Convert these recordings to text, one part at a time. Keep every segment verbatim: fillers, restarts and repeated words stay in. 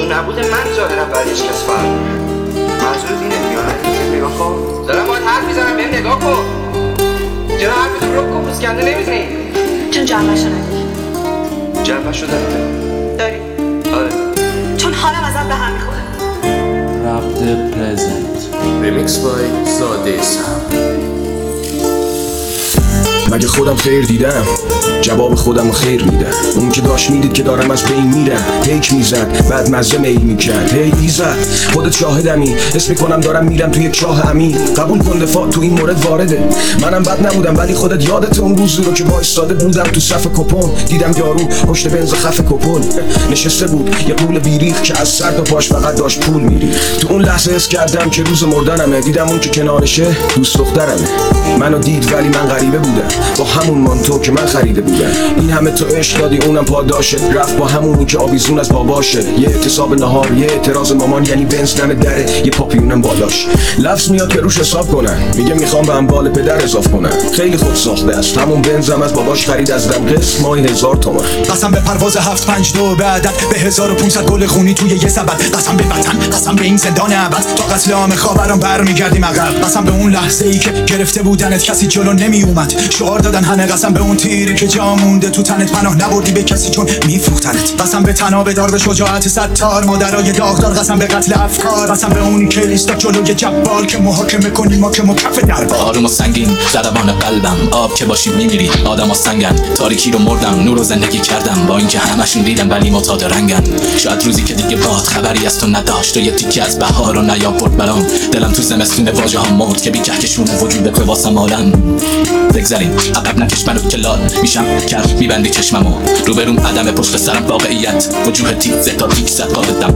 نبود من ظاهرا برای هیچ کس فرق منظور اینه دیگه نگاه کن دارم باید حرف میزنم بهم نگاه کن چرا حرفتون رو کن پوسکنده نمیزنی چون جنبشو نداری جنبشو داری داری آره چون حالم ازت به هم میخوره رابطه پرزنت ریمیکس بای زاده سم. مگه خودم خیر دیدم جواب خودم خیر میدم اون که داشت میدید که دارم از بین میرم پیک میزد بعد مزه میل میکرد هی ایزد خودت شاهدمی حس میکنم دارم میرم توی یک چاه عمیق قبول کن دفاع تو این مورد وارده منم بد نبودم ولی خودت یادت اون روزی رو که وایساده بودم تو صف کپون دیدم یارو پشت بنز خف کپون نشسته بود یه قول بیریخ که از سر تا پاش فقط داشت پول میری تو اون لحظه حس کردم که روز مردنمه دیدم اون که کنارشه دوست دخترمه منو دید ولی من غریبه بودم با همون مانتو که من خریده بودم این همه تو عشق دادی اونم پاداشه رفت با همونی که آویزون از باباشه یه اعتصاب نهار یه اعتراض مامان یعنی بنز دم دره یه پاپیونم بالاش لفظ میاد که روش حساب کنن میگه میخوام به اموال پدر اضاف کنن خیلی خود ساخته است همون بنزم از باباش خرید از دم قسط ماهی هزار تومن قسم به پرواز هفت پنج دو بعدت به هزار و پونصد گل خونی توی یه سبد قسم به وطن قسم به این زندان ابد تا قتل عام خاوران برمیگردیم عقب قسم به اون لحظه ای که گرفته بودنت کسی جلو نمی اومد شعار دادن همه قسم به اون تیری که جا مونده تو تنت پناه نبردی به کسی چون میفروختنت قسم به تناب دار به شجاعت ستار مادرای داغدار قسم به قتل افکار قسم به اونی که ایستاد جلوی جبال که محاکمه کنی ما که مکف دربار آروم و سنگین زدبان قلبم آب که باشی میمیری آدم و سنگن تاریکی رو مردم نور و زندگی کردم با اینکه همشون دیدم ولی معتاد رنگن شاید روزی که دیگه باد خبری از تو نداشت و یه تیکی از بهار رو نیاورد برام دلم تو زمستون واژه ها مرد که بی کهکشون وجود تو واسم عالم بگذاریم عقب نکش منو که لال میشم کر میبندی چشممو روبروم عدم پشت سرم واقعیت وجوه تیزه تا تیک زد قابدم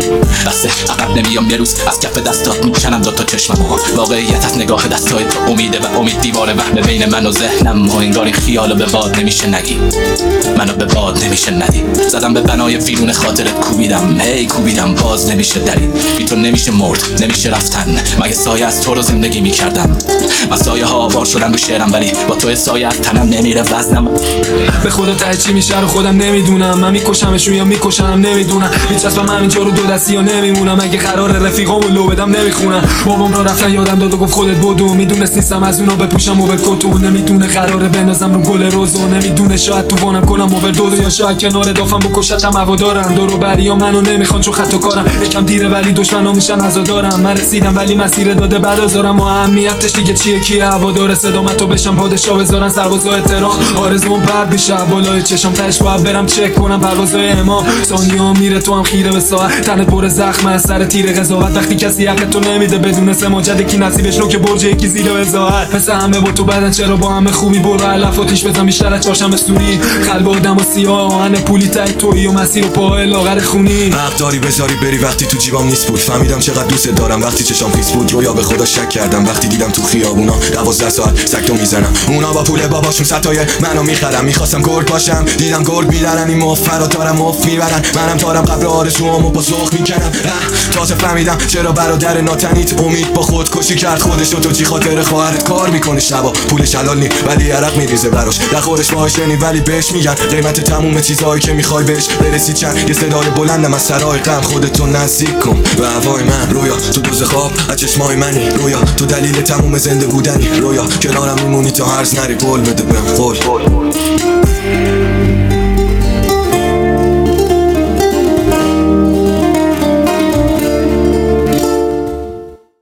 بسه عقب نمیام یه روز از کف دستات میکنم دو تا چشممو واقعیت از نگاه دستای تو امیده و امید دیوار وهم بین من و ذهنم و انگار این خیالو به باد نمیشه نگی منو به باد نمیشه ندی زدم به بنای ویرون خاطرت کوبیدم هی کوبیدم باز نمیشه درید بی تو نمیشه مرد نمیشه رفتن مگه سایه از تو رو زندگی میکردم من سایه ها آوار شدم رو شعرم ولی با تو سایه از تنم نمیره وزنم به خدا ته چی میشه رو خودم نمیدونم من میکشمشون یا میکشم نمیدونم هیچ از من اینجا رو دو دستی یا نمیمونم اگه قرار رفیقامو لو بدم نمیخونم بابام را رفتن یادم داد و گفت خودت بدو میدونست نیستم از اونا بپوشم و به کتون نمیدونه قراره بندازم رو گل روزو نمیدونه شاید تو وانم کنم اووردوز یا شاید کنار دافم بکشتم هوادارم دور و بریا منو نمیخوان چون خطا کارم یکم دیره ولی دشمنا میشن عزادارم من رسیدم ولی مسیر داده بعد ازارم و اهمیتش دیگه چیه کیه هوادار صدامتو بشم پادشاه بذارن سربازا احترام آرزوم پرد میشه بالای چشم تاش باید برم چک کنم پروازای امام ثانیه میره تو هم خیره به ساعت تنت پر زخم از سر تیر قضاوت وقتی کسی حق تو نمیده بدون سماجت کی نصیبش رو که برج یکی زیر وزاحت مثل همه با تو بعدن چرا با همه خوبی برو علفاتیش بزن بیشتر از چاشم استوری قلب آدم و سیاه آهن پولی تای تویی و مسیر و پای لاغر خونی حق داری بذاری بری وقتی تو جیبام نیست بود فهمیدم چقدر دوست دارم وقتی چشام خیس بود رویا به خدا شک کردم وقتی دیدم تو خیابونا دوازده ساعت سگتو میزنم اونا با پول باباشون ستای منو میخرم میخواستم گرگ باشم دیدم گرگ میدارن این مفر و دارم مف میبرن منم تارم قبل آرزوامو با سخ میکنم تازه فهمیدم چرا برادر ناتنیت امید با خودکشی کرد خودش رو تو چی خاطر خواهرت کار میکنه شبا پولش حلال نی ولی عرق میریزه براش نخورش باهاش نی ولی بهش میگن قیمت تموم چیزایی که میخوای بهش برسی چند یه صدای بلندم از سرای غم خودتو نزدیک کن به هوای من رویا تو دوز خواب از چشمای منی رویا تو دلیل تموم زنده بودنی رویا کنارم میمونی تا هرز نری قول بده بهم قول